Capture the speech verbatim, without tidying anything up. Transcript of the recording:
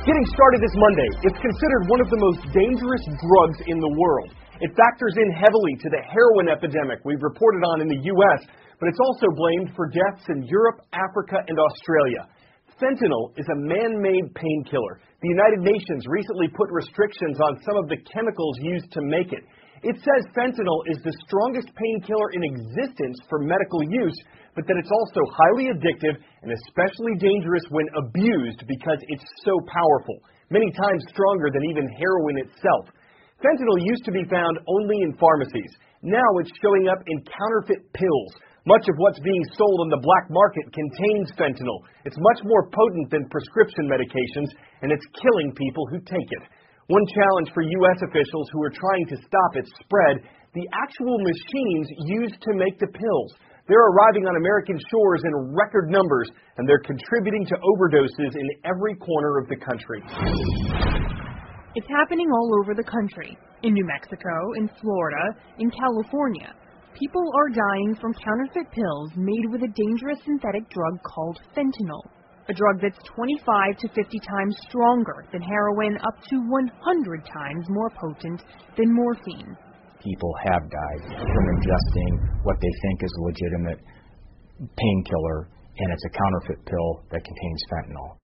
Getting started this Monday, it's considered one of the most dangerous drugs in the world. It factors in heavily to the heroin epidemic we've reported on in the U S, but it's also blamed for deaths in Europe, Africa, and Australia. Fentanyl is a man-made painkiller. The United Nations recently put restrictions on some of the chemicals used to make it. It says fentanyl is the strongest painkiller in existence for medical use, but that it's also highly addictive and especially dangerous when abused because it's so powerful, many times stronger than even heroin itself. Fentanyl used to be found only in pharmacies. Now it's showing up in counterfeit pills. Much of what's being sold on the black market contains fentanyl. It's much more potent than prescription medications, and it's killing people who take it. One challenge for U S officials who are trying to stop its spread, the actual machines used to make the pills. They're arriving on American shores in record numbers, and they're contributing to overdoses in every corner of the country. It's happening all over the country. In New Mexico, in Florida, in California. People are dying from counterfeit pills made with a dangerous synthetic drug called fentanyl. A drug that's twenty-five to fifty times stronger than heroin, up to one hundred times more potent than morphine. People have died from ingesting what they think is a legitimate painkiller, and it's a counterfeit pill that contains fentanyl.